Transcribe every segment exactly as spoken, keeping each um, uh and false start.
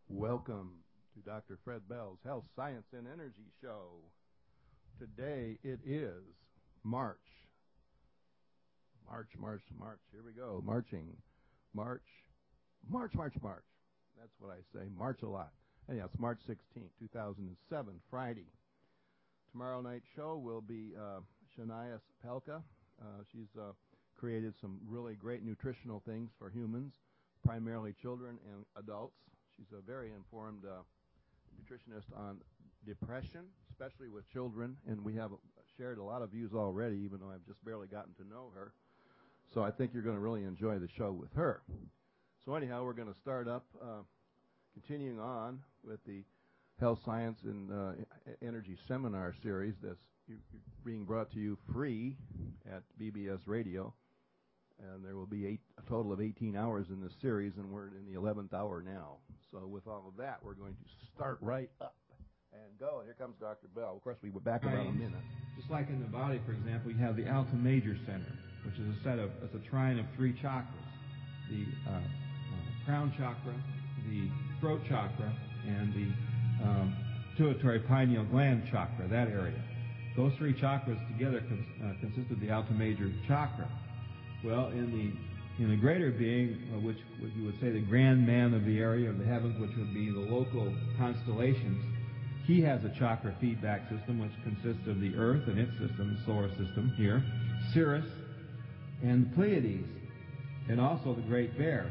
Welcome to Doctor Fred Bell's Health, Science, and Energy Show. Today it is March. March, March, March. Here we go. Marching. March, March, March, March. That's what I say. March a lot. Anyhow, it's March sixteenth, two thousand seven, Friday. Tomorrow night's show will be uh, Shania Pelka. Uh, she's uh, created some really great nutritional things for humans, primarily children and adults. She's a very informed uh, nutritionist on depression, especially with children, and we have shared a lot of views already, even though I've just barely gotten to know her. So I think you're going to really enjoy the show with her. So anyhow, we're going to start up, uh, continuing on with the Health, Science, and uh, Energy Seminar Series that's being brought to you free at B B S Radio. And there will be eight, a total of eighteen hours in this series, and we're in the eleventh hour now. So with all of that, we're going to start right up and go. Here comes Doctor Bell. Of course, we were back about a minute. Just like in the body, for example, you have the Alta Major Center, which is a set of, it's a trine of three chakras. The uh, uh, crown chakra, the throat chakra, and the um, pituitary pineal gland chakra, that area. Those three chakras together cons uh, consist of the Alta Major Chakra. Well, in the in the greater being, uh, which, which you would say the grand man of the area of the heavens, which would be the local constellations, he has a chakra feedback system which consists of the Earth and its system, the solar system here, Sirius, and the Pleiades, and also the Great Bear.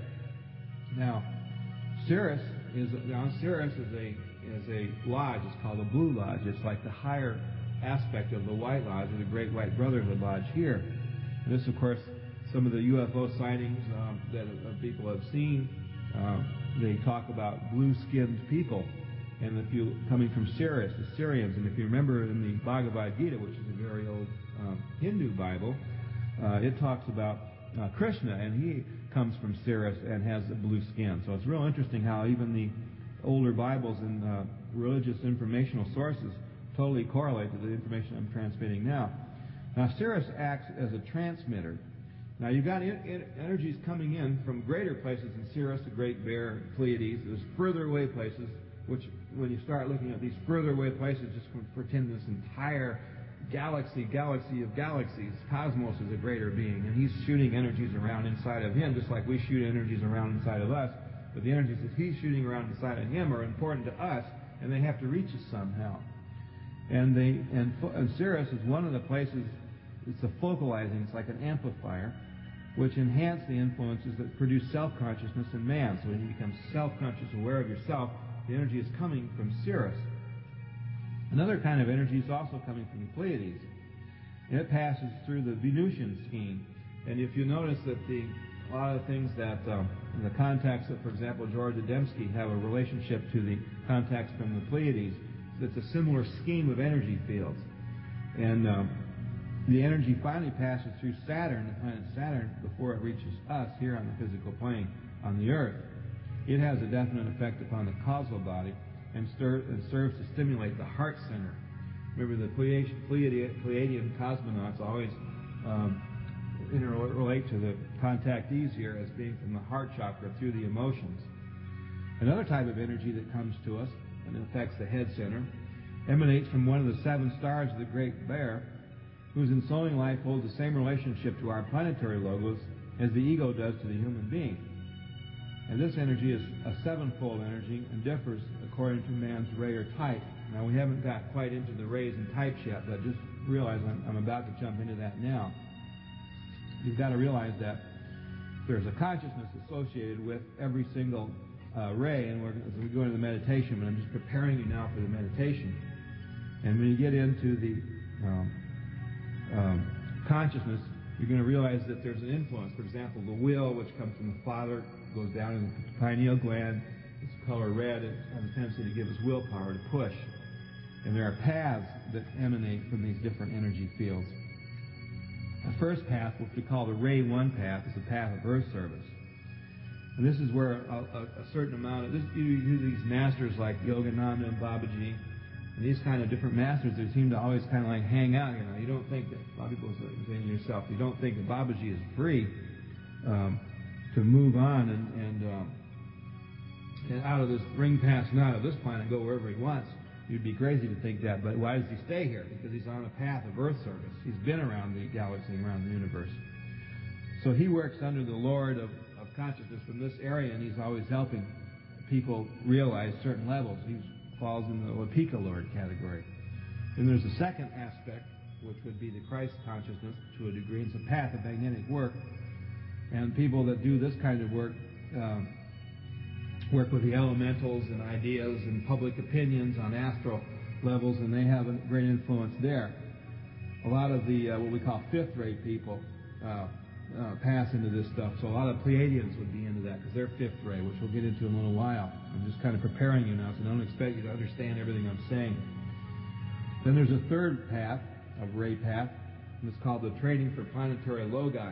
Now, Sirius is now Sirius is a is a lodge. It's called a Blue Lodge. It's like the higher aspect of the White Lodge, or the Great White Brotherhood Lodge here. And this, of course, some of the U F O sightings um, that uh, people have seen, uh, they talk about blue-skinned people, and if you coming from Sirius, the Syrians, and if you remember in the Bhagavad Gita, which is a very old um, Hindu Bible, uh, it talks about uh, Krishna, and he comes from Sirius and has a blue skin. So it's real interesting how even the older Bibles and uh, religious informational sources totally correlate to the information I'm transmitting now. Now, Sirius acts as a transmitter. Now, you've got in, in, energies coming in from greater places in Sirius, the Great Bear, Pleiades. There's further away places, which, when you start looking at these further away places, just pretend this entire galaxy, galaxy of galaxies. Cosmos is a greater being, and he's shooting energies around inside of him, just like we shoot energies around inside of us. But the energies that he's shooting around inside of him are important to us, and they have to reach us somehow. And they and, and Sirius is one of the places. It's a focalizing. It's like an amplifier, which enhance the influences that produce self-consciousness in man. So when you become self-conscious, aware of yourself, the energy is coming from Sirius. Another kind of energy is also coming from the Pleiades. And it passes through the Venusian scheme. And if you notice that the a lot of the things that um, the contacts that, for example, George Adamski have a relationship to the contacts from the Pleiades, it's a similar scheme of energy fields. And um, the energy finally passes through Saturn, the planet Saturn, before it reaches us here on the physical plane, on the Earth. It has a definite effect upon the causal body and, stir, and serves to stimulate the heart center. Remember, the Pleiadian, Pleiadian cosmonauts always um, relate to the contactees here as being from the heart chakra through the emotions. Another type of energy that comes to us and affects the head center emanates from one of the seven stars of the Great Bear, whose ensoulling life holds the same relationship to our planetary logos as the ego does to the human being. And this energy is a sevenfold energy and differs according to man's ray or type. Now, we haven't got quite into the rays and types yet, but just realize I'm, I'm about to jump into that now. You've got to realize that there's a consciousness associated with every single uh, ray, and we're, as we go into the meditation, but I'm just preparing you now for the meditation. And when you get into the um, um, consciousness, you're going to realize that there's an influence. For example, the will, which comes from the father, goes down in the pineal gland. It's color red. It has a tendency to give us willpower to push. And there are paths that emanate from these different energy fields. The first path, which we call the Ray one path, is the path of earth service. And this is where a, a, a certain amount of this, you use these masters like Yogananda and Babaji, and these kind of different masters, they seem to always kind of like hang out. You know, you don't think that, a lot of people say to yourself, you don't think that Babaji is free um, to move on and and, um, and out of this ring passing out of this planet, go wherever he wants. You'd be crazy to think that, but why does he stay here? Because he's on a path of Earth service. He's been around the galaxy and around the universe. So he works under the Lord of, of consciousness from this area, and he's always helping people realize certain levels. He falls in the Wapika Lord category. And there's a second aspect, which would be the Christ consciousness to a degree. It's a path of magnetic work. And people that do this kind of work um, work with the elementals and ideas and public opinions on astral levels, and they have a great influence there. A lot of the, uh, what we call fifth-rate people uh, uh, pass into this stuff. So a lot of Pleiadians would be into that because they're fifth-rate, which we'll get into in a little while. I'm just kind of preparing you now, so don't expect you to understand everything I'm saying. Then there's a third path, a ray path, and it's called the Training for Planetary Logi.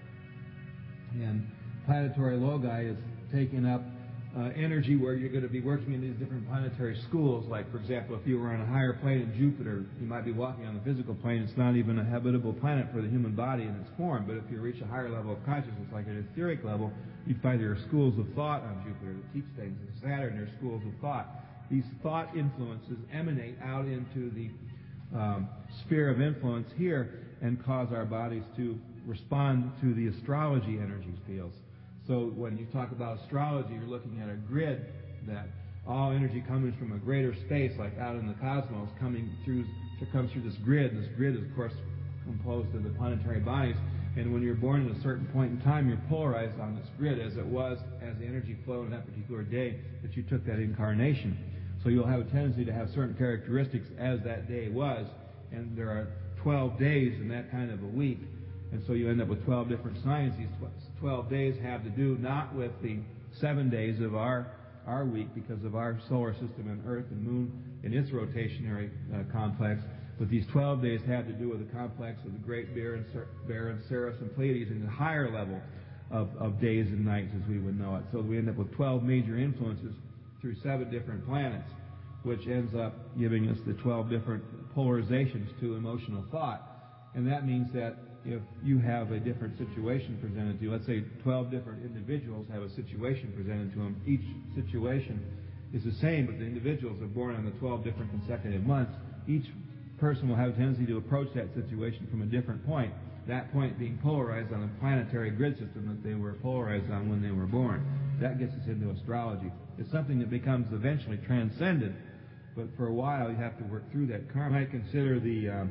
And planetary logi is taking up uh, energy where you're going to be working in these different planetary schools. Like, for example, if you were on a higher plane in Jupiter, you might be walking on the physical plane. It's not even a habitable planet for the human body in its form. But if you reach a higher level of consciousness, like an etheric level, you'd find there are schools of thought on Jupiter that teach things. In Saturn, there are schools of thought. These thought influences emanate out into the um, sphere of influence here and cause our bodies to respond to the astrology energy fields. So when you talk about astrology, you're looking at a grid that all energy comes from a greater space, like out in the cosmos, coming through, comes through this grid. This grid is, of course, composed of the planetary bodies. And when you're born at a certain point in time, you're polarized on this grid as it was as the energy flowed in that particular day that you took that incarnation. So you'll have a tendency to have certain characteristics as that day was. And there are twelve days in that kind of a week. And so you end up with twelve different signs. These twelve days have to do not with the seven days of our our week because of our solar system and Earth and Moon and its rotationary uh, complex, but these twelve days have to do with the complex of the Great Bear and, Bear and Ceres and Pleiades and the higher level of, of days and nights as we would know it. So we end up with twelve major influences through seven different planets, which ends up giving us the twelve different polarizations to emotional thought. And that means that if you have a different situation presented to you, let's say twelve different individuals have a situation presented to them, each situation is the same, but the individuals are born on the twelve different consecutive months. Each person will have a tendency to approach that situation from a different point, that point being polarized on a planetary grid system that they were polarized on when they were born. That gets us into astrology. It's something that becomes eventually transcendent, but for a while you have to work through that karma. I consider the uh,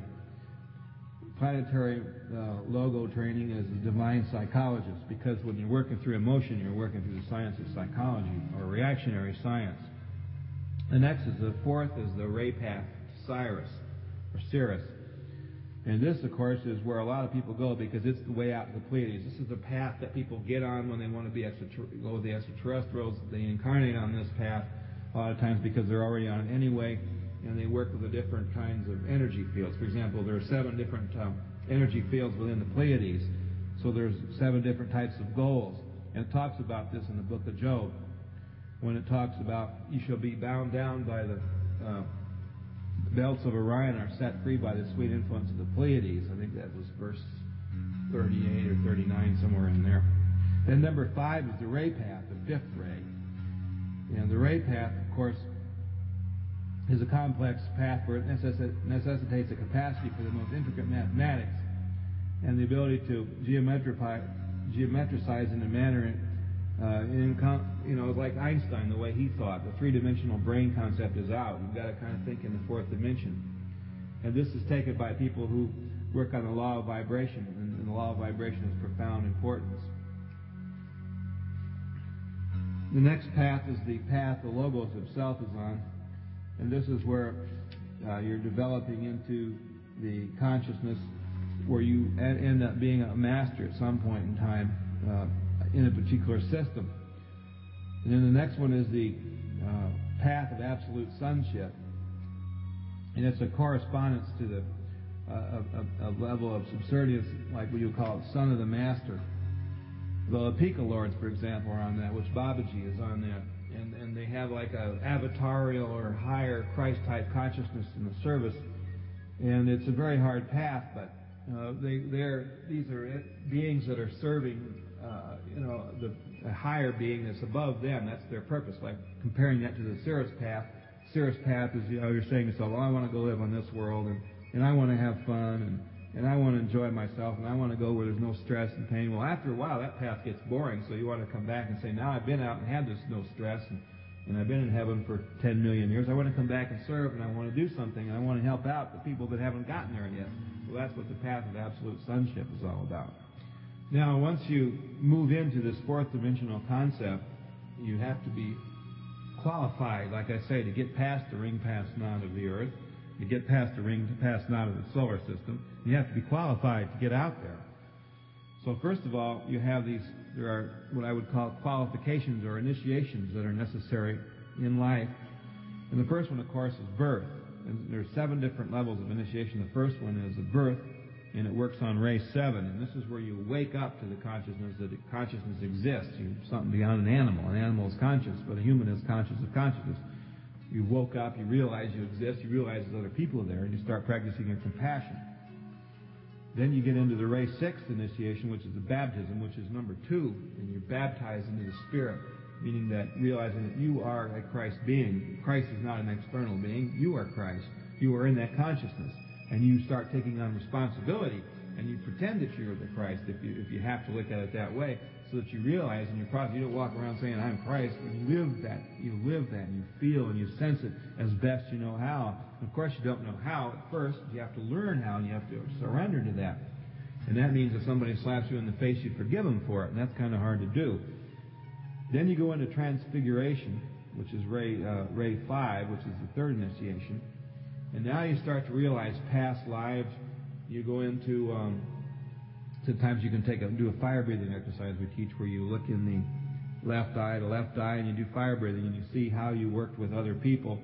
planetary uh, logo training as a divine psychologist, because when you're working through emotion, you're working through the science of psychology, or reactionary science. The next is the fourth is the ray path to Cyrus, or Cirrus. And this, of course, is where a lot of people go because it's the way out to the Pleiades. This is the path that people get on when they want to be extrater- go with the extraterrestrials. They incarnate on this path a lot of times because they're already on it anyway, and they work with the different kinds of energy fields. For example, there are seven different um, energy fields within the Pleiades. So there's seven different types of goals. And it talks about this in the book of Job, when it talks about you shall be bound down by the uh, belts of Orion are set free by the sweet influence of the Pleiades. I think that was verse thirty-eight or thirty-nine, somewhere in there. Then number five is the ray path, the fifth ray. And the ray path, of course, is a complex path where it necessitates a capacity for the most intricate mathematics and the ability to geometricize in a manner, uh, in, you know, like Einstein, the way he thought. The three-dimensional brain concept is out. You've got to kind of think in the fourth dimension. And this is taken by people who work on the law of vibration, and, and the law of vibration is profound importance. The next path is the path the Logos himself is on. And this is where uh, you're developing into the consciousness where you end up being a master at some point in time uh, in a particular system. And then the next one is the uh, path of absolute sonship. And it's a correspondence to the uh, a, a level of subservience, like what you call it, son of the master. The Wapika Lords, for example, are on that, which Babaji is on that. And, and they have like a avatarial or higher Christ-type consciousness in the service. And it's a very hard path, but uh, they, they're, these are beings that are serving, uh, you know, the a higher being that's above them. That's their purpose. Like comparing that to the Cirrus path. Cirrus path is, you know, you're saying to yourself, well, I want to go live on this world, and, and I want to have fun, and, and I want to enjoy myself, and I want to go where there's no stress and pain. Well, after a while, that path gets boring, so you want to come back and say, now I've been out and had this no stress, and, and I've been in heaven for ten million years. I want to come back and serve, and I want to do something, and I want to help out the people that haven't gotten there yet. Well, that's what the path of absolute sonship is all about. Now, once you move into this fourth dimensional concept, you have to be qualified, like I say, to get past the ring past knot of the earth. You get past the ring past knot of the solar system. You have to be qualified to get out there. So first of all, you have these, there are what I would call qualifications or initiations that are necessary in life. And the first one, of course, is birth. And there are seven different levels of initiation. The first one is the birth, and it works on ray seven. And this is where you wake up to the consciousness that consciousness exists. You're something beyond an animal. An animal is conscious, but a human is conscious of consciousness. You woke up, you realize you exist, you realize there's other people there, and you start practicing your compassion. Then you get into the ray six initiation, which is the baptism, which is number two, and you're baptized into the Spirit, meaning that realizing that you are a Christ being. Christ is not an external being. You are Christ. You are in that consciousness. And you start taking on responsibility, and you pretend that you're the Christ, if you if you have to look at it that way, so that you realize in your process, you don't walk around saying, I'm Christ. You live that. You live that, and you feel and you sense it as best you know how. And of course, you don't know how at first. You have to learn how, and you have to surrender to that. And that means if somebody slaps you in the face, you forgive them for it, and that's kind of hard to do. Then you go into transfiguration, which is ray, uh, ray five, which is the third initiation. And now you start to realize past lives. You go into, um, sometimes you can take a, do a fire breathing exercise we teach where you look in the left eye, the left eye, and you do fire breathing, and you see how you worked with other people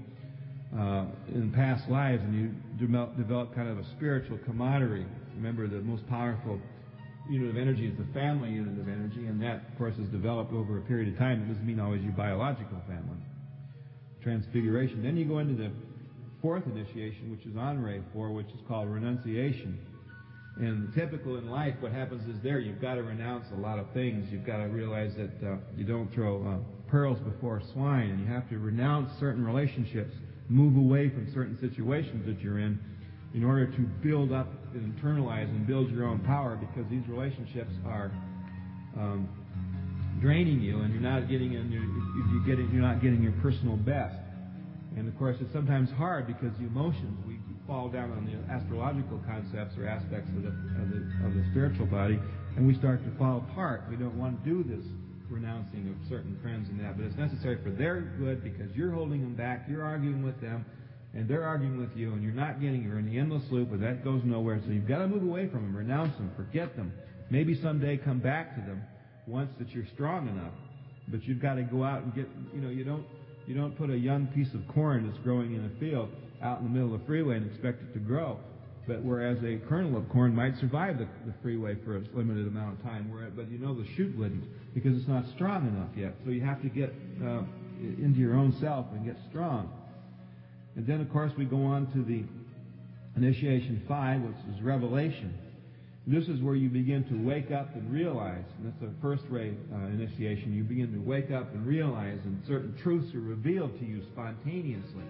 uh, in past lives, and you develop, develop kind of a spiritual camaraderie. Remember, the most powerful unit of energy is the family unit of energy, and that, of course, is developed over a period of time. It doesn't mean always your biological family. Transfiguration. Then you go into the fourth initiation, which is on ray four, which is called renunciation. And typical in life, what happens is there, you've got to renounce a lot of things. You've got to realize that uh, you don't throw uh, pearls before swine, and you have to renounce certain relationships, move away from certain situations that you're in, in order to build up and internalize and build your own power, because these relationships are um, draining you, and you're not getting in your, if you get it, you're not getting your personal best. And of course, it's sometimes hard because the emotions, we fall down on the astrological concepts or aspects of the, of the of the spiritual body, and we start to fall apart. We don't want to do this renouncing of certain friends and that, but it's necessary for their good, because you're holding them back, you're arguing with them, and they're arguing with you, and you're not getting, you're in the endless loop, and that goes nowhere. So you've got to move away from them, renounce them, forget them. Maybe someday come back to them once that you're strong enough, but you've got to go out and get, you know, you don't You don't put a young piece of corn that's growing in a field out in the middle of the freeway and expect it to grow. But whereas a kernel of corn might survive the, the freeway for a limited amount of time, where, but you know the shoot wouldn't, because it's not strong enough yet. So you have to get uh, into your own self and get strong. And then, of course, we go on to the initiation five, which is revelation. This is where you begin to wake up and realize, and that's the first ray uh, initiation, you begin to wake up and realize, and certain truths are revealed to you spontaneously.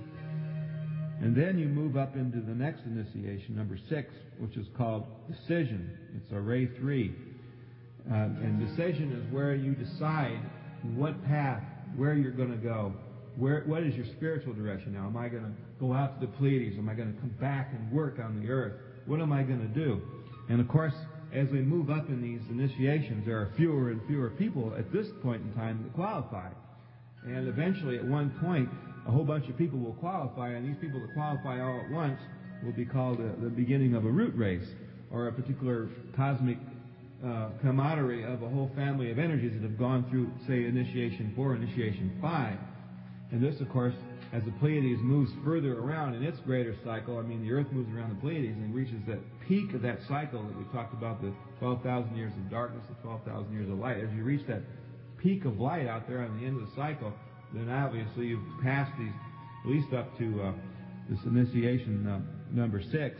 And then you move up into the next initiation, number six, which is called decision. It's a ray three. Uh, and decision is where you decide what path, where you're going to go. Where, what is your spiritual direction now? Am I going to go out to the Pleiades? Am I going to come back and work on the earth? What am I going to do? And of course, as we move up in these initiations, there are fewer and fewer people at this point in time that qualify. And eventually, at one point, a whole bunch of people will qualify, and these people that qualify all at once will be called uh, the beginning of a root race, or a particular cosmic uh, camaraderie of a whole family of energies that have gone through, say, initiation four, initiation five. And this, of course, as the Pleiades moves further around in its greater cycle, I mean, the Earth moves around the Pleiades and reaches that peak of that cycle that we talked about, the twelve thousand years of darkness, the twelve thousand years of light. As you reach that peak of light out there on the end of the cycle, then obviously you've passed these, at least up to uh, this initiation uh, number six,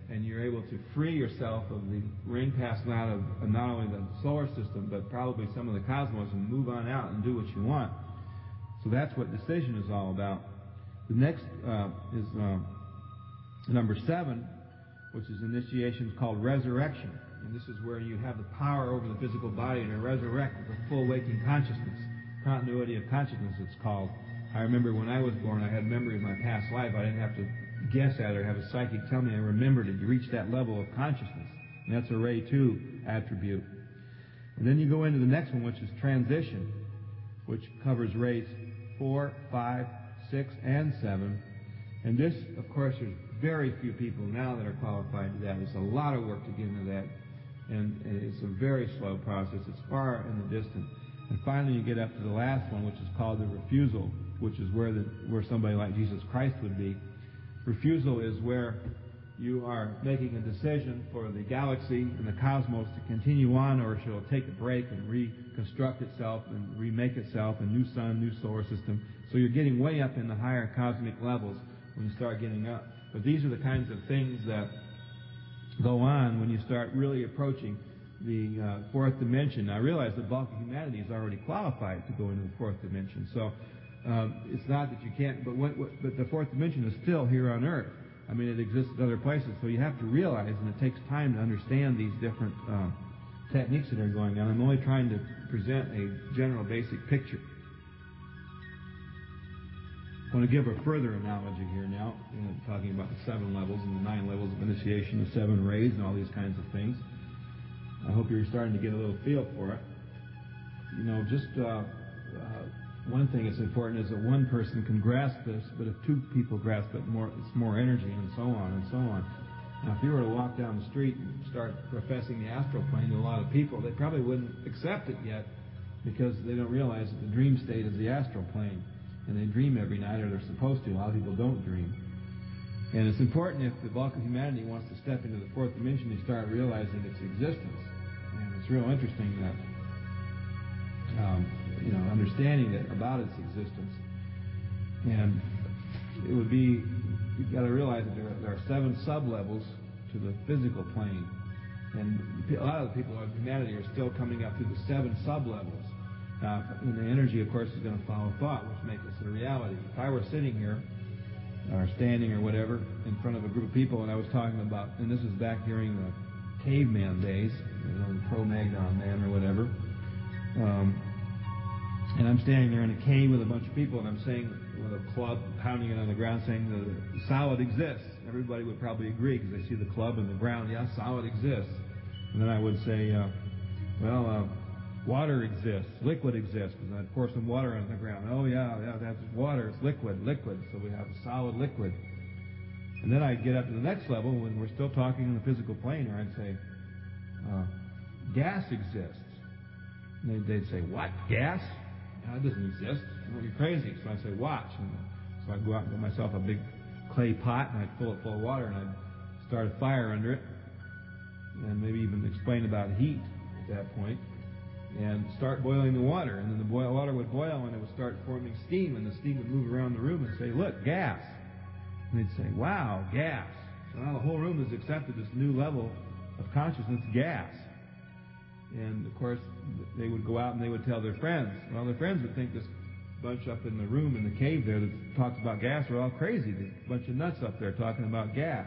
and you're able to free yourself of the ring passing out of not only the solar system, but probably some of the cosmos, and move on out and do what you want. So that's what decision is all about. The next uh, is uh, number seven, which is initiation called resurrection. And this is where you have the power over the physical body to resurrect with a full waking consciousness. Continuity of consciousness, it's called. I remember when I was born, I had memory of my past life. I didn't have to guess at it or have a psychic tell me I remembered it. You reach that level of consciousness. And that's a Ray two attribute. And then you go into the next one, which is transition, which covers Rays four, five, six, and seven. And this, of course, there's very few people now that are qualified to that. There's a lot of work to get into that. And it's a very slow process. It's far in the distant. And finally, you get up to the last one, which is called the refusal, which is where the, where somebody like Jesus Christ would be. Refusal is where you are making a decision for the galaxy and the cosmos to continue on, or she'll take a break and reconstruct itself and remake itself, a new sun, new solar system. So you're getting way up in the higher cosmic levels when you start getting up. But these are the kinds of things that go on when you start really approaching the uh, fourth dimension. I realize the bulk of humanity is already qualified to go into the fourth dimension. So um, it's not that you can't, but, what, what, but the fourth dimension is still here on Earth. I mean, it exists in other places. So you have to realize, and it takes time to understand these different uh, techniques that are going on. I'm only trying to present a general basic picture. I want to give a further analogy here now, you know, talking about the seven levels and the nine levels of initiation, the seven rays, and all these kinds of things. I hope you're starting to get a little feel for it. You know, just uh, uh, one thing that's important is that one person can grasp this, but if two people grasp it, more it's more energy, and so on and so on. Now, if you were to walk down the street and start professing the astral plane to a lot of people, they probably wouldn't accept it yet because they don't realize that the dream state is the astral plane. And they dream every night, or they're supposed to. A lot of people don't dream. And it's important, if the bulk of humanity wants to step into the fourth dimension, they start realizing its existence. And it's real interesting that, um, you know, understanding that about its existence. And it would be, you've got to realize that there are, there are seven sub-levels to the physical plane. And a lot of the people of humanity are still coming up through the seven sub-levels. Uh, and the energy, of course, is going to follow thought, which makes it a reality. If I were sitting here, or standing or whatever, in front of a group of people, and I was talking about, and this is back during the caveman days, you know, the Cro-Magnon man or whatever, um, and I'm standing there in a cave with a bunch of people, and I'm saying, with a club, pounding it on the ground, saying the solid exists. Everybody would probably agree, because they see the club in the ground, yeah, solid exists. And then I would say, uh, well, uh, water exists, liquid exists, and I'd pour some water on the ground. Oh yeah, yeah, that's water, it's liquid, liquid, so we have a solid liquid. And then I'd get up to the next level, when we're still talking in the physical plane, or I'd say, uh, gas exists. And they'd, they'd say, what, gas? No, it doesn't exist. Well, you're crazy. So I'd say, watch. And so I'd go out and get myself a big clay pot, and I'd fill it full of water, and I'd start a fire under it, and maybe even explain about heat at that point. And start boiling the water, and then the boil, water would boil, and it would start forming steam, and the steam would move around the room and say, look, gas. And they'd say, wow, gas. So now the whole room has accepted this new level of consciousness, gas. And, of course, they would go out and they would tell their friends. Well, their friends would think this bunch up in the room in the cave there that talks about gas are all crazy. There's a bunch of nuts up there talking about gas.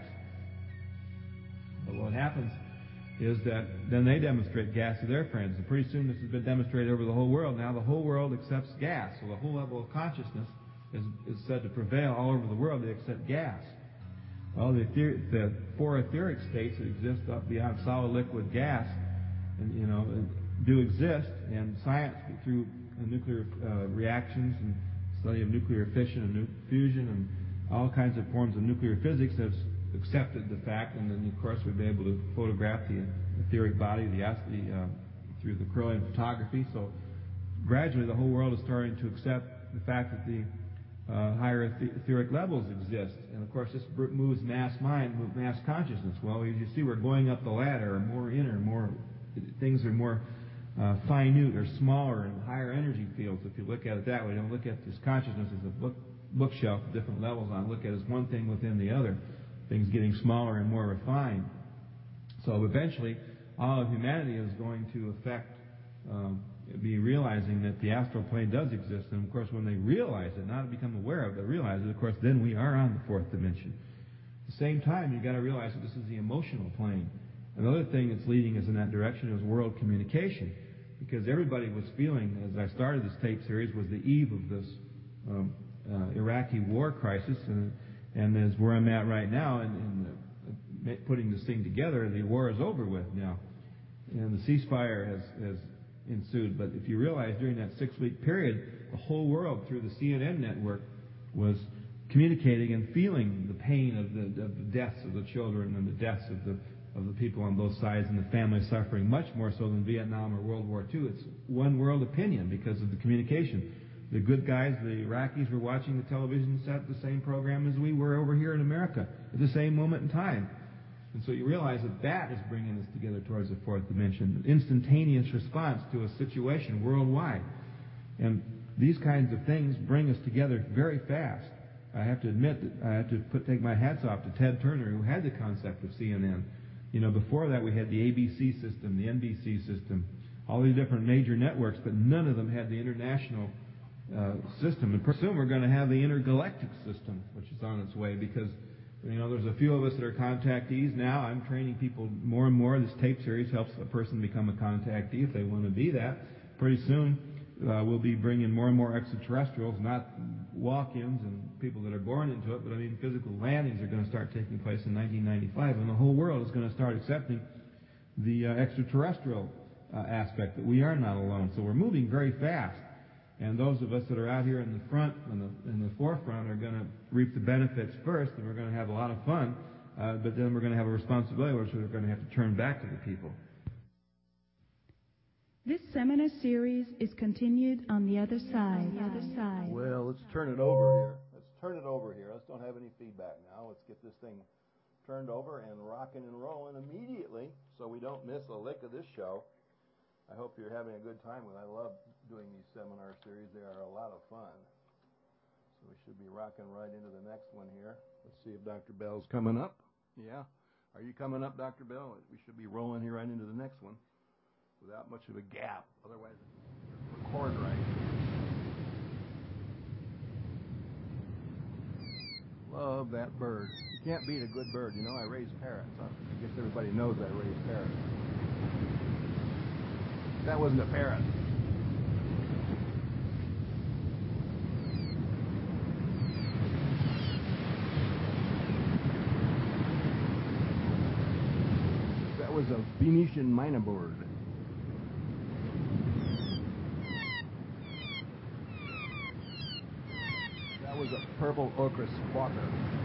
But what happens is that then they demonstrate gas to their friends. And pretty soon this has been demonstrated over the whole world. Now the whole world accepts gas. So the whole level of consciousness is, is said to prevail all over the world. They accept gas. Well, the, ether, the four etheric states that exist up beyond solid, liquid, gas, and you know, do exist. And science, through uh, nuclear uh, reactions and study of nuclear fission and nu- fusion and all kinds of forms of nuclear physics, has accepted the fact, and then of course we've been able to photograph the etheric body the, the, uh, through the Kirlian photography. So gradually the whole world is starting to accept the fact that the uh, higher etheric levels exist. And of course this moves mass mind, moves mass consciousness. Well, as you see, we're going up the ladder, more inner, more things are more uh, finite or smaller and higher energy fields. If you look at it that way, don't look at this consciousness as a book, bookshelf with different levels on. Look at it as one thing within the other. things getting smaller and more refined. So eventually, all of humanity is going to affect, um, be realizing that the astral plane does exist. And of course, when they realize it, not become aware of it, but realize it, of course, then we are on the fourth dimension. At the same time, you've got to realize that this is the emotional plane. Another thing that's leading us in that direction is world communication. Because everybody was feeling, as I started this tape series, was the eve of this um, uh, Iraqi war crisis. And, and as where I'm at right now, and, and uh, putting this thing together, the war is over with now. And the ceasefire has, has ensued. But if you realize during that six-week period, the whole world through the C N N network was communicating and feeling the pain of the, of the deaths of the children and the deaths of the of the people on both sides and the family suffering, much more so than Vietnam or World War Two. It's one world opinion because of the communication. The good guys, the Iraqis, were watching the television set, the same program as we were over here in America at the same moment in time. And so you realize that that is bringing us together towards the fourth dimension, an instantaneous response to a situation worldwide. And these kinds of things bring us together very fast. I have to admit that I have to put, take my hats off to Ted Turner, who had the concept of C N N. You know, before that we had the A B C system, the N B C system, all these different major networks, but none of them had the international uh, system. And pretty soon we're going to have the intergalactic system, which is on its way, because, you know, there's a few of us that are contactees now. I'm training people more and more. This tape series helps a person become a contactee if they want to be that. Pretty soon uh, we'll be bringing more and more extraterrestrials, not walk-ins and people that are born into it, but I mean physical landings are going to start taking place in nineteen ninety-five, and the whole world is going to start accepting the uh, extraterrestrial uh, aspect, that we are not alone. So we're moving very fast, and those of us that are out here in the front, in the, in the forefront, are going to reap the benefits first, and we're going to have a lot of fun, uh, but then we're going to have a responsibility which we're going to have to turn back to the people. This seminar series is continued on the other side. The other side. Well, let's turn it over here. Let's turn it over here. Let's don't have any feedback now. Let's get this thing turned over and rocking and rolling immediately so we don't miss a lick of this show. I hope you're having a good time with it. I love doing these seminar series. They are a lot of fun. So we should be rocking right into the next one here. Let's see if Doctor Bell's coming up. Yeah. Are you coming up, Doctor Bell? We should be rolling here right into the next one without much of a gap. Otherwise, it's record right. Love that bird. You can't beat a good bird. You know, I raise parrots. Huh? I guess everybody knows I raise parrots. That wasn't a parrot. That was a Venetian myna bird. That was a purple ochre squawker.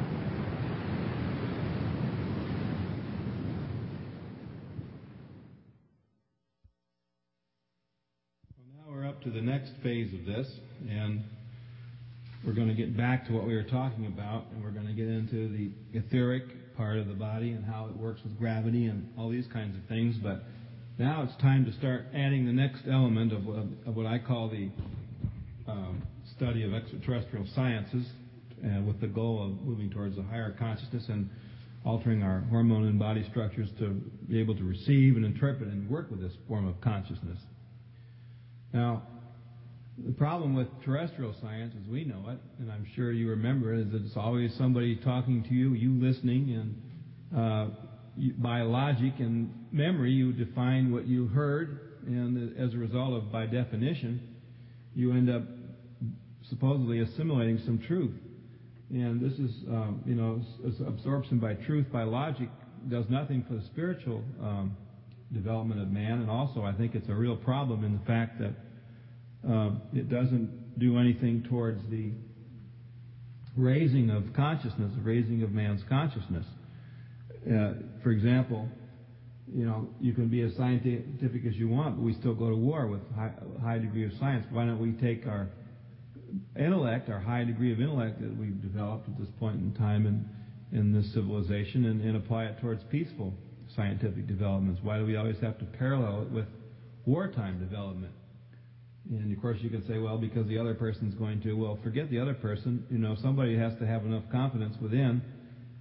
Well, now we're up to the next phase of this, and we're going to get back to what we were talking about, and we're going to get into the etheric part of the body and how it works with gravity and all these kinds of things. But now it's time to start adding the next element of, of, of what I call the um, study of extraterrestrial sciences, uh, with the goal of moving towards a higher consciousness and altering our hormone and body structures to be able to receive and interpret and work with this form of consciousness. Now, the problem with terrestrial science, as we know it, and I'm sure you remember it, is that it's always somebody talking to you, you listening, and uh, you, by logic and memory you define what you heard, and as a result of, by definition, you end up supposedly assimilating some truth. And this is, um, you know, absorption by truth, by logic, does nothing for the spiritual um, development of man, and also I think it's a real problem in the fact that Um, it doesn't do anything towards the raising of consciousness, the raising of man's consciousness. Uh, for example, you know, you can be as scientific as you want, but we still go to war with high, a high degree of science. Why don't we take our intellect, our high degree of intellect that we've developed at this point in time in, in this civilization, and, and apply it towards peaceful scientific developments? Why do we always have to parallel it with wartime development? And, of course, you can say, well, because the other person's going to. Well, forget the other person. You know, somebody has to have enough confidence within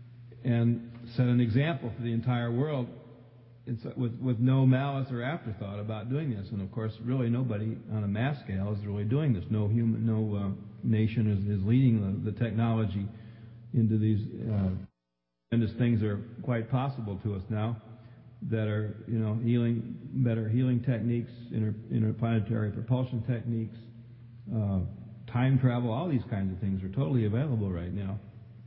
and set an example for the entire world with, with no malice or afterthought about doing this. And of course, really nobody on a mass scale is really doing this. No human, no uh, nation is, is leading the, the technology into these uh, tremendous things that are quite possible to us now, that are, you know, healing, better healing techniques, inter, interplanetary propulsion techniques, uh, time travel, all these kinds of things are totally available right now.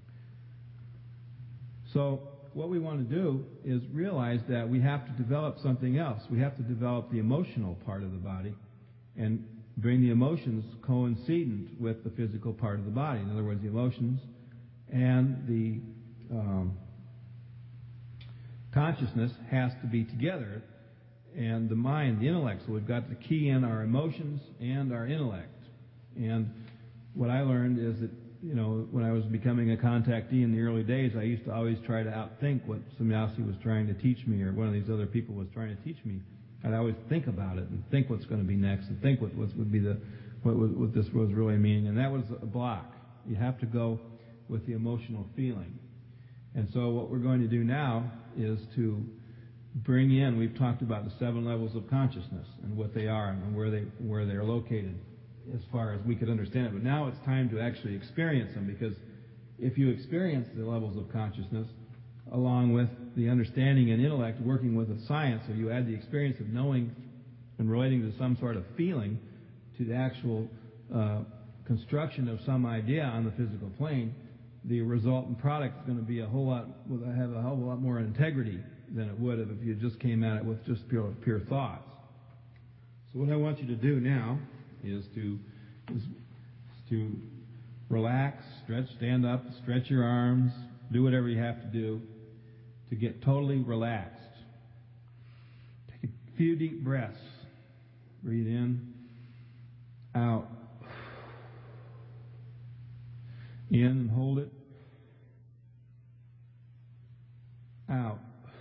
So what we want to do is realize that we have to develop something else. We have to develop the emotional part of the body and bring the emotions coincident with the physical part of the body. In other words, the emotions and the um, consciousness has to be together, and the mind, the intellect. So we've got to key in our emotions and our intellect. And what I learned is that, you know, when I was becoming a contactee in the early days, I used to always try to outthink what Sannyasi was trying to teach me, or one of these other people was trying to teach me. I'd always think about it and think what's going to be next, and think what, what would be the what, what this was really meaning, and that was a block. You have to go with the emotional feeling. And so what we're going to do now is to bring in. We've talked about the seven levels of consciousness and what they are and where they where they are located, as far as we could understand it. But now it's time to actually experience them, because if you experience the levels of consciousness along with the understanding and intellect working with a science, so you add the experience of knowing and relating to some sort of feeling to the actual uh, construction of some idea on the physical plane, the resultant product is going to be a whole lot, will have a whole lot more integrity than it would have if you just came at it with just pure, pure thoughts. So what I want you to do now is to is to relax, stretch, stand up, stretch your arms, do whatever you have to do to get totally relaxed. Take a few deep breaths. Breathe in, out. In and hold it. Out.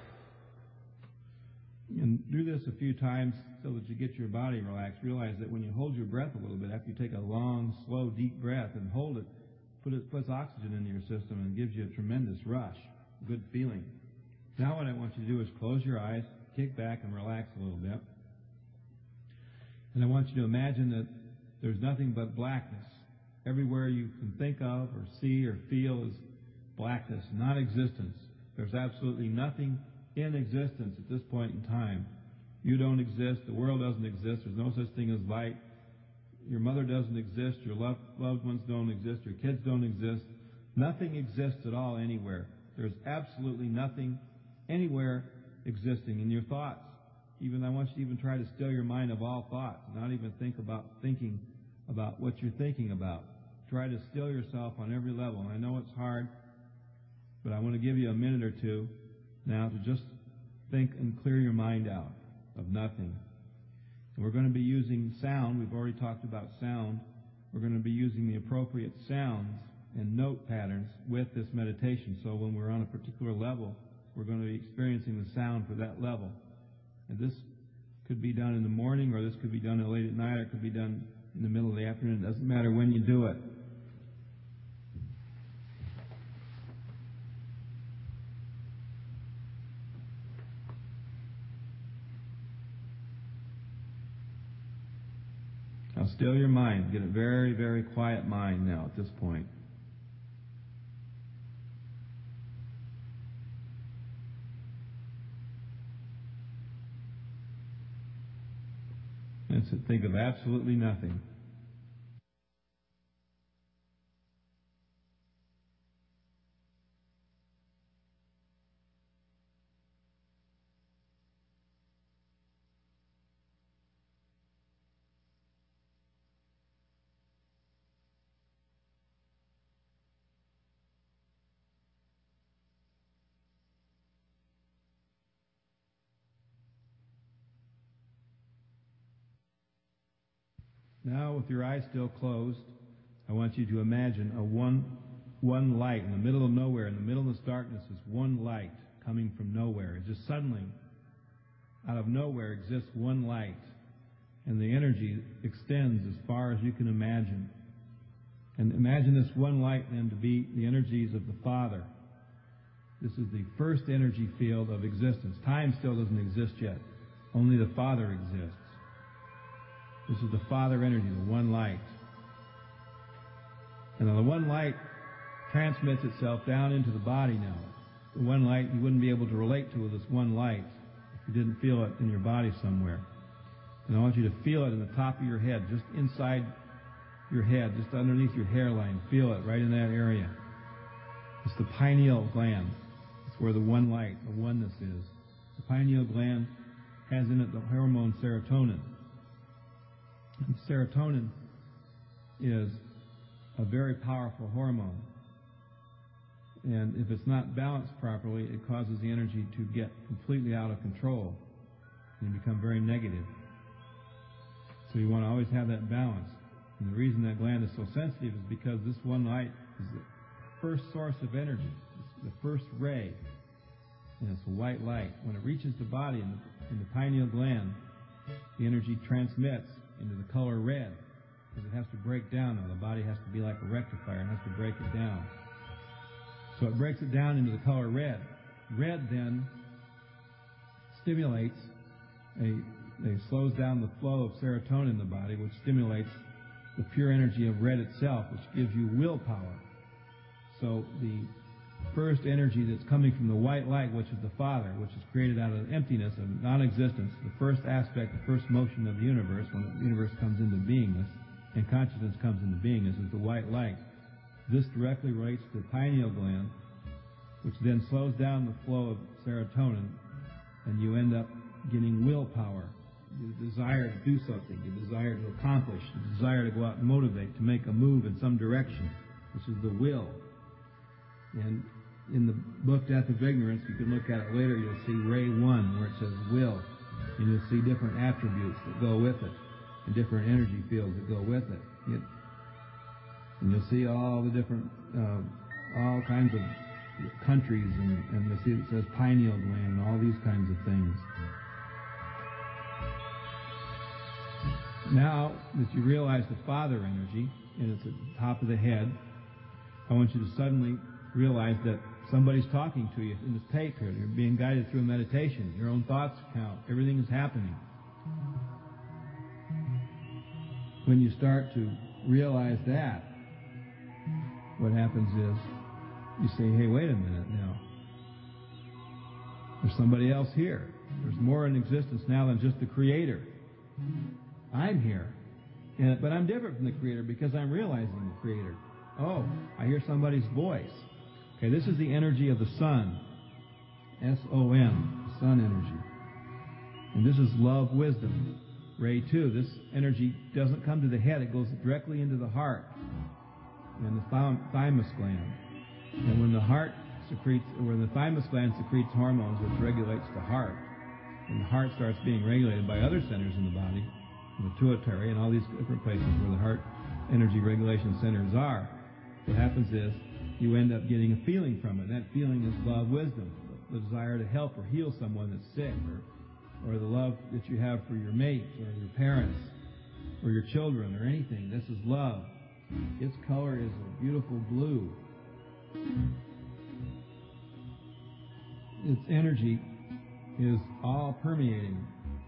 And do this a few times so that you get your body relaxed. Realize that when you hold your breath a little bit, after you take a long, slow, deep breath and hold it, put it puts oxygen into your system and gives you a tremendous rush, good feeling. Now what I want you to do is close your eyes, kick back, and relax a little bit. And I want you to imagine that there's nothing but blackness. Everywhere you can think of or see or feel is blackness, non-existence. There's absolutely nothing in existence at this point in time. You don't exist. The world doesn't exist. There's no such thing as light. Your mother doesn't exist. Your loved, loved ones don't exist. Your kids don't exist. Nothing exists at all anywhere. There's absolutely nothing anywhere existing. In your thoughts, even I want you to even try to still your mind of all thoughts, not even think about thinking about what you're thinking about. Try to still yourself on every level. And I know it's hard, but I want to give you a minute or two now to just think and clear your mind out of nothing. And we're going to be using sound. We've already talked about sound. We're going to be using the appropriate sounds and note patterns with this meditation. So when we're on a particular level, we're going to be experiencing the sound for that level. And this could be done in the morning, or this could be done late at night, or it could be done in the middle of the afternoon. It doesn't matter when you do it. Now still your mind. Get a very, very quiet mind now at this point. And so think of absolutely nothing. Now, with your eyes still closed, I want you to imagine a one, one light in the middle of nowhere. In the middle of this darkness is one light coming from nowhere. It just suddenly, out of nowhere, exists one light. And the energy extends as far as you can imagine. And imagine this one light then to be the energies of the Father. This is the first energy field of existence. Time still doesn't exist yet. Only the Father exists. This is the Father energy, the one light. And the one light transmits itself down into the body now. The one light you wouldn't be able to relate to with this one light if you didn't feel it in your body somewhere. And I want you to feel it in the top of your head, just inside your head, just underneath your hairline. Feel it right in that area. It's the pineal gland. It's where the one light, the oneness is. The pineal gland has in it the hormone serotonin. And serotonin is a very powerful hormone. And if it's not balanced properly, it causes the energy to get completely out of control and become very negative. So you want to always have that balance. And the reason that gland is so sensitive is because this one light is the first source of energy. It's the first ray. And it's a white light. When it reaches the body in the, in the pineal gland, the energy transmits into the color red because it has to break down, and the body has to be like a rectifier. It has to break it down. So it breaks it down into the color red. Red then stimulates, a, it slows down the flow of serotonin in the body, which stimulates the pure energy of red itself, which gives you willpower. So the first energy that's coming from the white light, which is the Father, which is created out of emptiness, of non-existence, the first aspect, the first motion of the universe, when the universe comes into beingness, and consciousness comes into beingness, is the white light. This directly relates to the pineal gland, which then slows down the flow of serotonin, and you end up getting willpower. You desire to do something, you desire to accomplish, you desire to go out and motivate, to make a move in some direction. This is the will. And in the book Death of Ignorance, you can look at it later, you'll see Ray one, where it says will, and you'll see different attributes that go with it, and different energy fields that go with it. it And you'll see all the different, uh, all kinds of countries, and, and you'll see it says pineal gland and all these kinds of things. Now that you realize the Father energy, and it's at the top of the head, I want you to suddenly realize that somebody's talking to you in this tape here. You're being guided through a meditation. Your own thoughts count. Everything is happening. When you start to realize that, what happens is you say, hey, wait a minute now. There's somebody else here. There's more in existence now than just the Creator. I'm here. And, but I'm different from the Creator because I'm realizing the Creator. Oh, I hear somebody's voice. Okay, this is the energy of the Sun. S O N, the Sun energy. And this is love, wisdom. Ray two, this energy doesn't come to the head. It goes directly into the heart and the thymus gland. And when the heart secretes, when the thymus gland secretes hormones, which regulates the heart, and the heart starts being regulated by other centers in the body, the pituitary and all these different places where the heart energy regulation centers are, what happens is you end up getting a feeling from it. And that feeling is love, wisdom, the desire to help or heal someone that's sick, or, or the love that you have for your mate or your parents or your children or anything. This is love. Its color is a beautiful blue. Its energy is all permeating.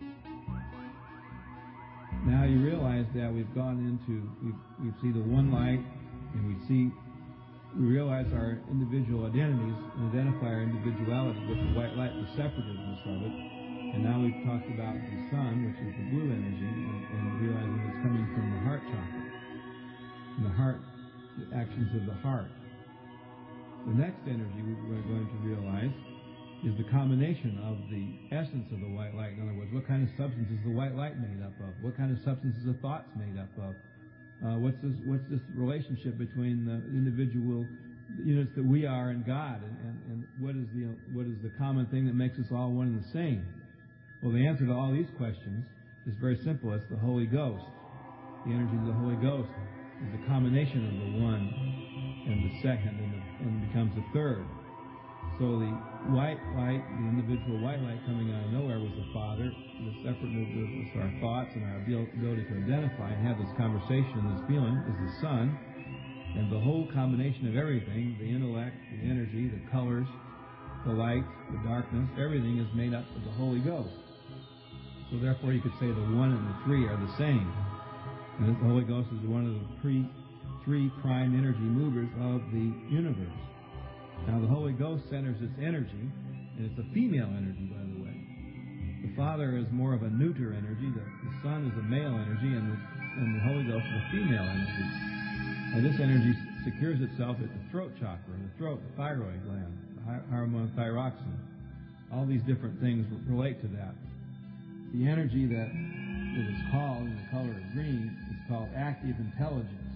Now you realize that we've gone into, we we see the one light, and we see, we realize our individual identities and identify our individuality with the white light, the separateness of it. And now we've talked about the Sun, which is the blue energy, and, and realizing it's coming from the heart chakra. And the heart, the actions of the heart. The next energy we're going to realize is the combination of the essence of the white light. In other words, what kind of substance is the white light made up of? What kind of substance is the thoughts made up of? Uh, what's this? What's this relationship between the individual units that we are and God? And, and, and what is the what is the common thing that makes us all one and the same? Well, the answer to all these questions is very simple. It's the Holy Ghost. The energy of the Holy Ghost is the combination of the one and the second, and, the, and becomes the third. So the white light, the individual white light coming out of nowhere was the Father. The separateness was our thoughts and our ability to identify and have this conversation and this feeling is the Sun. And the whole combination of everything, the intellect, the energy, the colors, the light, the darkness, everything is made up of the Holy Ghost. So therefore you could say the one and the three are the same. And the Holy Ghost is one of the three, three prime energy movers of the universe. Now the Holy Ghost centers its energy, and it's a female energy, by the way. The Father is more of a neuter energy, the, the Son is a male energy, and the, and the Holy Ghost is a female energy. Now this energy secures itself at the throat chakra, the throat, the thyroid gland, the harmothyroxine. All these different things relate to that. The energy that it is called in the color of green is called active intelligence.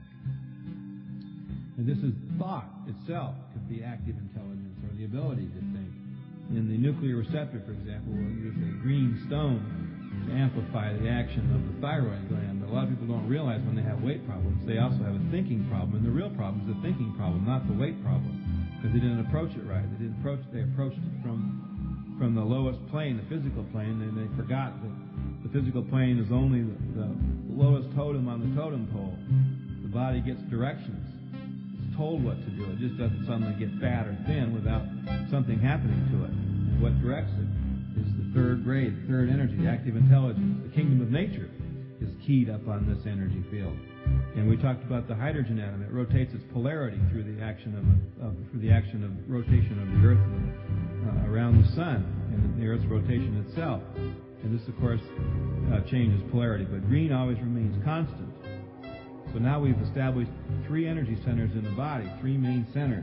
And this is thought itself could be active intelligence, or the ability to think. In the nuclear receptor, for example, we'll use a green stone to amplify the action of the thyroid gland. But a lot of people don't realize when they have weight problems, they also have a thinking problem. And the real problem is the thinking problem, not the weight problem, because they didn't approach it right. They didn't approach. They approached it from from the lowest plane, the physical plane, and they forgot that the physical plane is only the, the lowest totem on the totem pole. The body gets directions. It's told what to do. It just doesn't suddenly get fat or thin without something happening to it. And what directs it is the third grade, the third energy, active intelligence. The kingdom of nature is keyed up on this energy field. And we talked about the hydrogen atom. It rotates its polarity through the action of, of through the action of rotation of the Earth uh, around the sun and the Earth's rotation itself. And this, of course, uh, changes polarity. But green always remains constant. So now we've established three energy centers in the body, three main centers.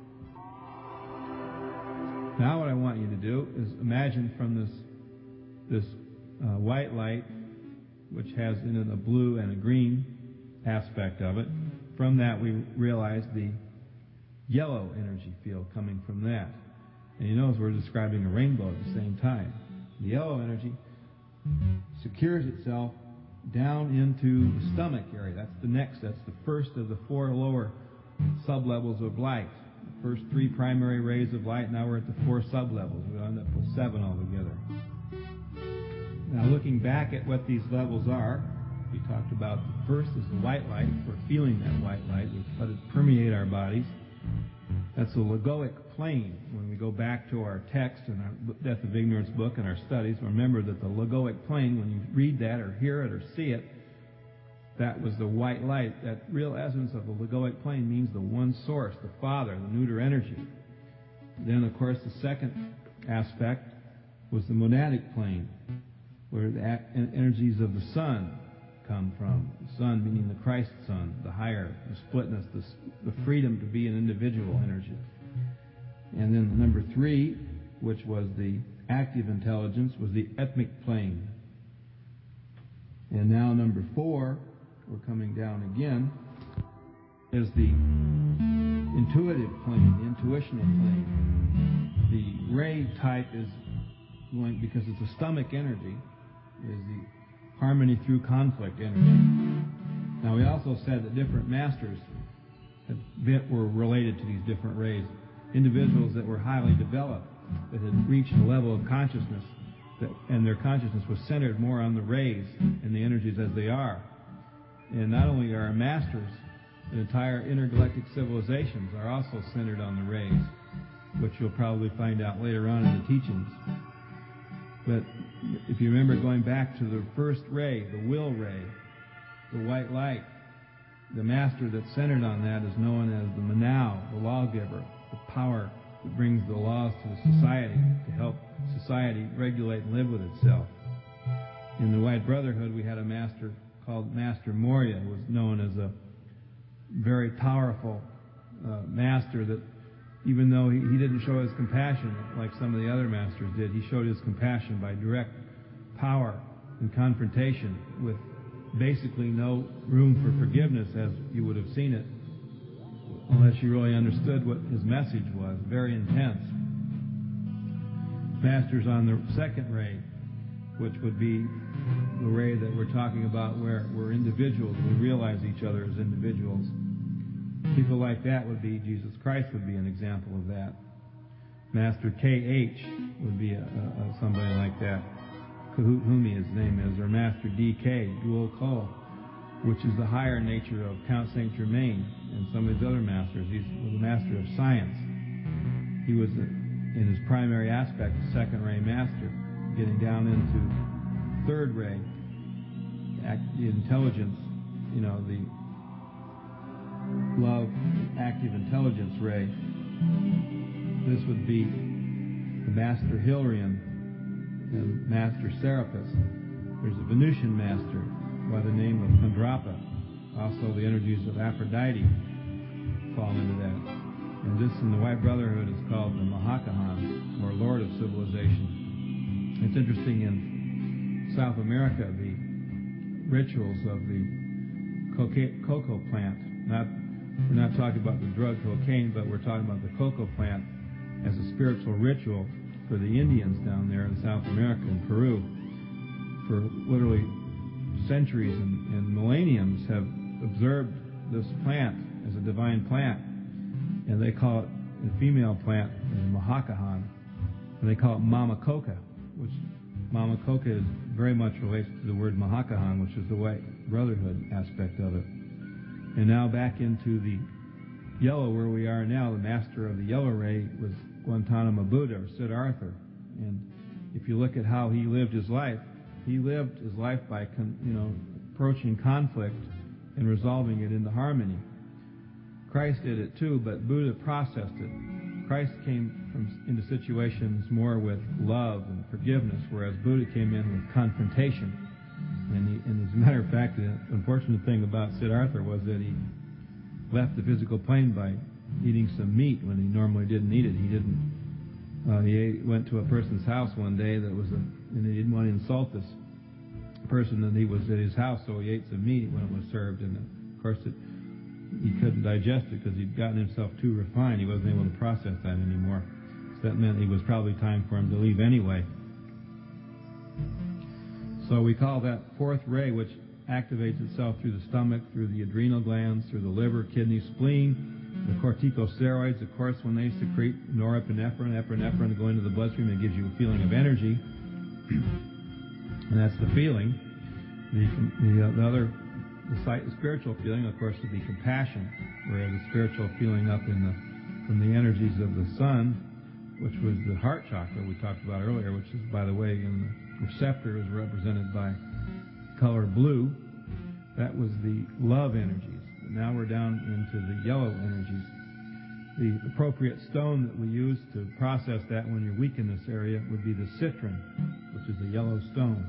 Now what I want you to do is imagine from this this uh, white light, which has in it a blue and a green aspect of it. From that we realize the yellow energy field coming from that. And you notice we're describing a rainbow at the same time. The yellow energy secures itself down into the stomach area. That's the next, that's the first of the four lower sublevels of light. The first three primary rays of light, now we're at the four sublevels. We'll end up with seven altogether. Now looking back at what these levels are, we talked about the first is the white light. We're feeling that white light. We let it permeate our bodies. That's the logoic plane. When we go back to our text and our Death of Ignorance book and our studies, remember that the logoic plane, when you read that or hear it or see it, that was the white light. That real essence of the logoic plane means the one source, the Father, the neuter energy. Then, of course, the second aspect was the monadic plane, where the energies of the Son come from. The Son meaning the Christ Son, the higher, the splitness, the, the freedom to be an individual energy. And then number three, which was the active intelligence, was the ethmic plane. And now number four, we're coming down again, is the intuitive plane, the intuitional plane. The ray type is going, because it's a stomach energy, is the harmony through conflict energy. Now we also said that different masters had been, were related to these different rays. Individuals that were highly developed, that had reached a level of consciousness, that, and their consciousness was centered more on the rays and the energies as they are. And not only are our masters, the entire intergalactic civilizations are also centered on the rays, which you'll probably find out later on in the teachings. But if you remember going back to the first ray, the will ray, the white light, the master that's centered on that is known as the Manau, the lawgiver, the power that brings the laws to the society to help society regulate and live with itself. In the White Brotherhood, we had a master called Master Moria, who was known as a very powerful uh, master that even though he, he didn't show his compassion like some of the other masters did, he showed his compassion by direct power and confrontation with basically no room for forgiveness as you would have seen it unless you really understood what his message was. Very intense. Masters on the second ray, which would be the ray that we're talking about where we're individuals, we realize each other as individuals. People like that would be, Jesus Christ would be an example of that. Master K H would be a, a, somebody like that. Kahumi, his name is, or Master D K, Dual Ko, which is the higher nature of Count Saint Germain and some of his other masters. He's the master of science. He was a, in his primary aspect, the second ray master, getting down into third ray, act, the intelligence, you know, the love, active intelligence ray. This would be the Master Hilarion and Master Serapis. There's a Venusian master by the name of Chandrapa. Also, the energies of Aphrodite fall into that. And this in the White Brotherhood is called the Mahakahan, or Lord of Civilization. It's interesting in South America, the rituals of the coca- cocoa plant. Not, we're not talking about the drug cocaine, but we're talking about the cocoa plant as a spiritual ritual for the Indians down there in South America and Peru. For literally centuries and, and millenniums have observed this plant as a divine plant, and they call it a female plant, the Mahakahan, and they call it Mama Coca, which Mama Coca is very much relates to the word Mahakahan, which is the white brotherhood aspect of it. And now back into the yellow, where we are now, the master of the yellow ray was Gautama Buddha, or Siddhartha. And if you look at how he lived his life, he lived his life by, you know, approaching conflict and resolving it into harmony. Christ did it too, but Buddha processed it. Christ came from, into situations more with love and forgiveness, whereas Buddha came in with confrontation. And, he, and as a matter of fact, the unfortunate thing about Siddhartha was that he left the physical plane by eating some meat when he normally didn't eat it. He didn't. Uh, he ate, went to a person's house one day that was a, and he didn't want to insult this person, and he was at his house, so he ate some meat when it was served, and of course it, he couldn't digest it because he'd gotten himself too refined. He wasn't able to process that anymore. So that meant it was probably time for him to leave anyway. So we call that fourth ray, which activates itself through the stomach, through the adrenal glands, through the liver, kidney, spleen. The corticosteroids, of course, when they secrete norepinephrine, epinephrine go into the bloodstream, it gives you a feeling of energy. And that's the feeling. The, the, uh, the other, the, sight, the spiritual feeling, of course, would be compassion, whereas the spiritual feeling up in the, from the energies of the sun, which was the heart chakra we talked about earlier, which is, by the way, in the receptor is represented by color blue. That was the love energies. Now we're down into the yellow energies. The appropriate stone that we use to process that when you're weak in this area would be the citron, which is a yellow stone.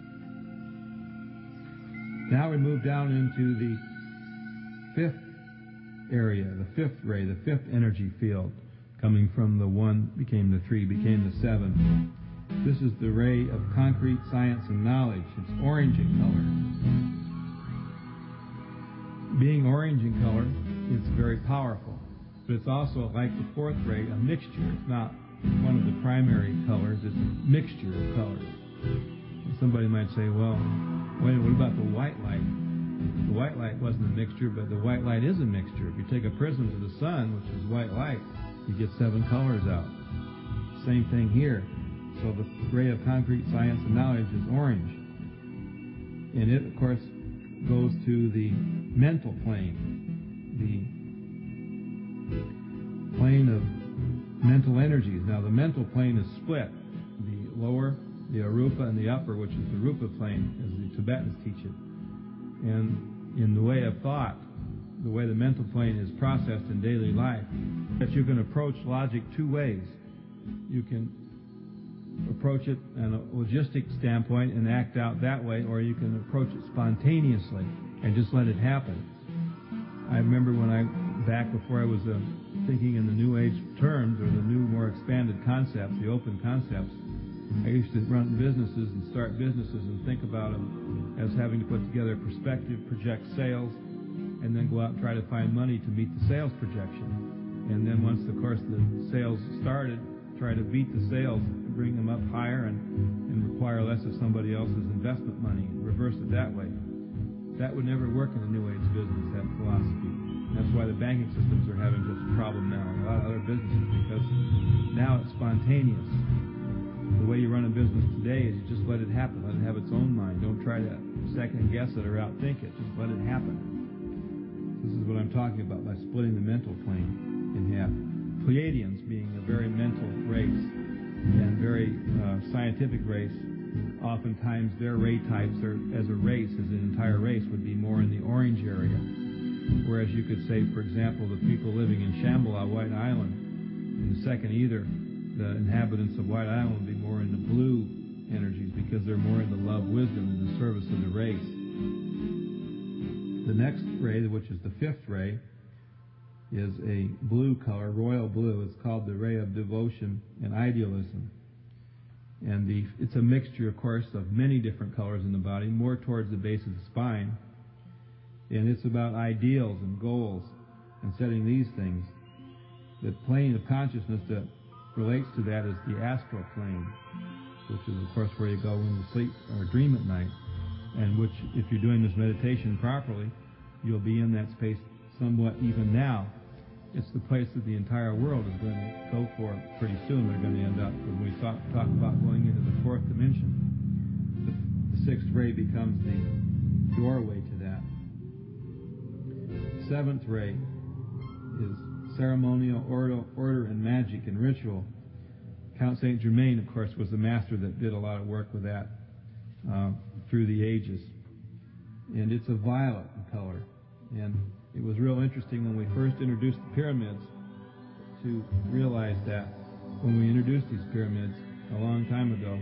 Now we move down into the fifth area, the fifth ray, the fifth energy field, coming from the one became the three, became the seven. This is the ray of concrete science and knowledge. It's orange in color. Being orange in color, it's very powerful. But it's also, like the fourth ray, a mixture. It's not one of the primary colors. It's a mixture of colors. And somebody might say, well, wait, what about the white light? The white light wasn't a mixture, but the white light is a mixture. If you take a prism to the sun, which is white light, you get seven colors out. Same thing here. So the ray of concrete science and knowledge is orange. And it, of course, goes to the mental plane, the plane of mental energies. Now, the mental plane is split. The lower, the arupa, and the upper, which is the rupa plane, as the Tibetans teach it. And in the way of thought, the way the mental plane is processed in daily life, that you can approach logic two ways. You can approach it in a logistic standpoint and act out that way, or you can approach it spontaneously and just let it happen. I remember when I, back before I was uh, thinking in the New Age terms, or the new, more expanded concepts, the open concepts, I used to run businesses and start businesses and think about them as having to put together a perspective, project sales, and then go out and try to find money to meet the sales projection. And then once, of course, the sales started, try to beat the sales, bring them up higher, and, and require less of somebody else's investment money, reverse it that way. That would never work in the New Age business, that philosophy. That's why the banking systems are having such a problem now, and a lot of other businesses, because now it's spontaneous. The way you run a business today is you just let it happen, let it have its own mind. Don't try to second guess it or outthink it, just let it happen. This is what I'm talking about by splitting the mental plane in half. Pleiadians, being a very mental race and very uh, scientific race, oftentimes their ray types are, as a race, as an entire race, would be more in the orange area. Whereas you could say, for example, the people living in Shambhala, White Island, in the second ether, the inhabitants of White Island would be more in the blue energies because they're more into love, wisdom, and the service of the race. The next ray, which is the fifth ray, is a blue color, royal blue. It's called the ray of devotion and idealism. And the, it's a mixture, of course, of many different colors in the body, more towards the base of the spine. And it's about ideals and goals and setting these things. The plane of consciousness that relates to that is the astral plane, which is, of course, where you go when you sleep or dream at night, and which, if you're doing this meditation properly, you'll be in that space somewhat even now. It's the place that the entire world is going to go for pretty soon. They're going to end up, when we talk, talk about going into the fourth dimension, the, the sixth ray becomes the doorway to that. The seventh ray is ceremonial, order, order and magic and ritual. Count Saint Germain, of course, was the master that did a lot of work with that uh, through the ages. And it's a violet in color. And it was real interesting when we first introduced the pyramids to realize that when we introduced these pyramids a long time ago,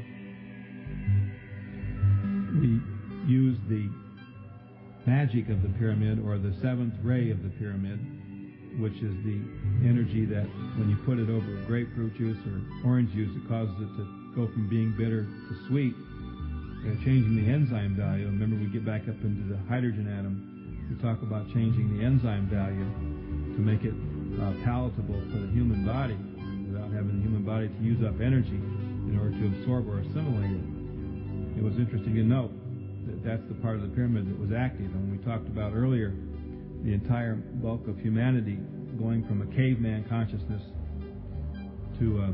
we used the magic of the pyramid, or the seventh ray of the pyramid, which is the energy that when you put it over grapefruit juice or orange juice, it causes it to go from being bitter to sweet, uh, changing the enzyme value. Remember, we get back up into the hydrogen atom. We talk about changing the enzyme value to make it uh, palatable for the human body without having the human body to use up energy in order to absorb or assimilate it. It was interesting to note that that's the part of the pyramid that was active. And we talked about earlier the entire bulk of humanity going from a caveman consciousness to a,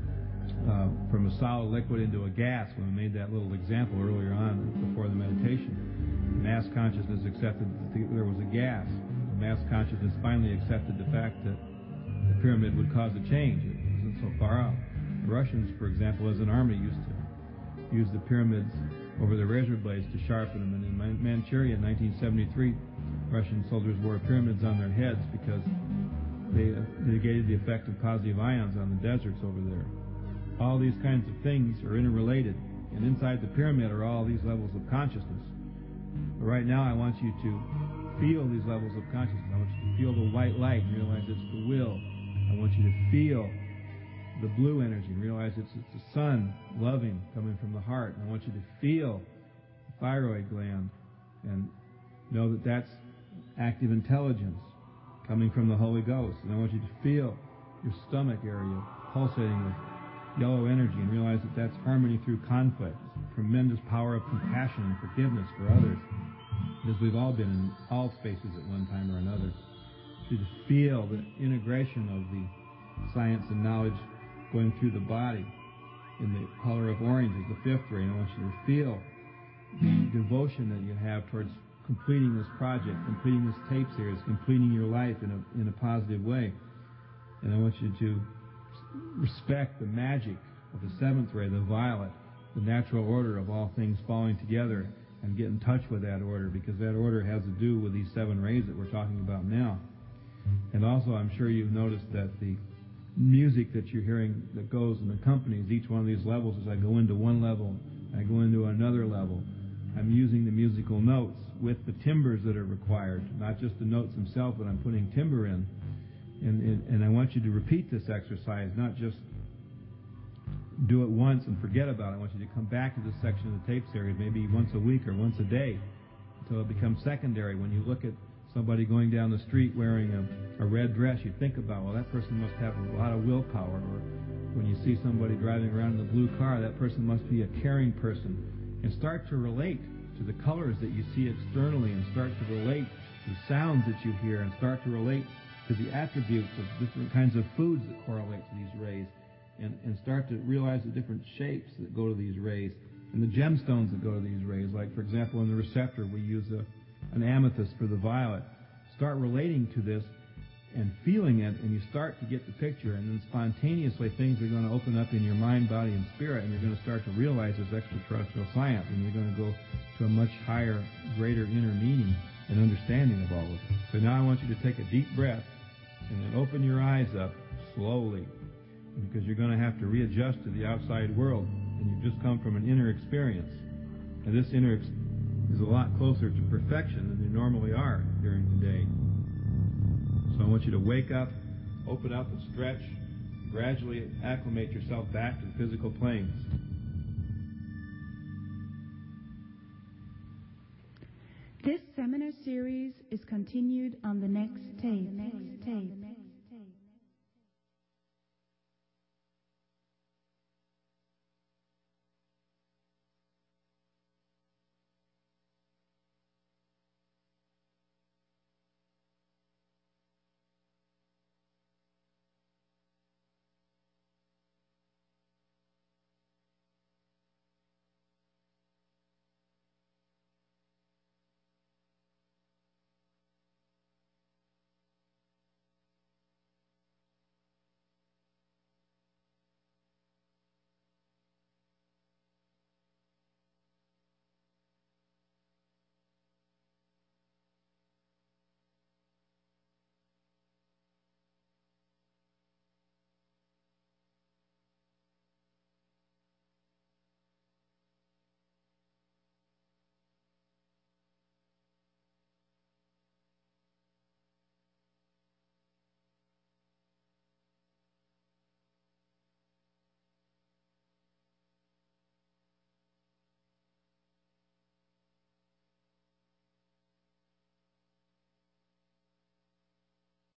uh, from a solid liquid into a gas, when we made that little example earlier on before the meditation. Mass consciousness accepted that there was a gas. Mass consciousness finally accepted the fact that the pyramid would cause a change. It wasn't so far out. The Russians, for example, as an army, used to use the pyramids over the razor blades to sharpen them. And in Man- Manchuria in nineteen seventy-three, Russian soldiers wore pyramids on their heads because they uh, negated the effect of positive ions on the deserts over there. All these kinds of things are interrelated. And inside the pyramid are all these levels of consciousness. But right now I want you to feel these levels of consciousness. I want you to feel the white light and realize it's the will. I want you to feel the blue energy and realize it's, it's the sun, loving, coming from the heart. And I want you to feel the thyroid gland and know that that's active intelligence coming from the Holy Ghost. And I want you to feel your stomach area pulsating with yellow energy and realize that that's harmony through conflict, tremendous power of compassion and forgiveness for others, because we've all been in all spaces at one time or another. To feel the integration of the science and knowledge going through the body in the color of orange is the fifth ray. And I want you to feel the devotion that you have towards completing this project, completing this tape series, completing your life in a, in a positive way. And I want you to respect the magic of the seventh ray, the violet, the natural order of all things falling together, and get in touch with that order, because that order has to do with these seven rays that we're talking about now. And also, I'm sure you've noticed that the music that you're hearing that goes and accompanies each one of these levels, as I go into one level, I go into another level, I'm using the musical notes with the timbres that are required, not just the notes themselves, but I'm putting timbre in. And, and, and I want you to repeat this exercise, not just do it once and forget about it. I want you to come back to this section of the tape series maybe once a week or once a day until it becomes secondary. When you look at somebody going down the street wearing a, a red dress, you think about, well, that person must have a lot of willpower. Or when you see somebody driving around in a blue car, that person must be a caring person. And start to relate to the colors that you see externally, and start to relate to the sounds that you hear, and start to relate to the attributes of different kinds of foods that correlate to these rays, and, and start to realize the different shapes that go to these rays, and the gemstones that go to these rays. Like, for example, in the receptor, we use a, an amethyst for the violet. Start relating to this and feeling it, and you start to get the picture, and then spontaneously things are going to open up in your mind, body, and spirit, and you're going to start to realize it's extraterrestrial science, and you're going to go to a much higher, greater inner meaning and understanding of all of it. So now I want you to take a deep breath and then open your eyes up slowly, because you're going to have to readjust to the outside world, and you've just come from an inner experience. And this inner experience is a lot closer to perfection than you normally are during the day. So I want you to wake up, open up and stretch, and gradually acclimate yourself back to the physical planes. This seminar series is continued on the next tape. Next tape.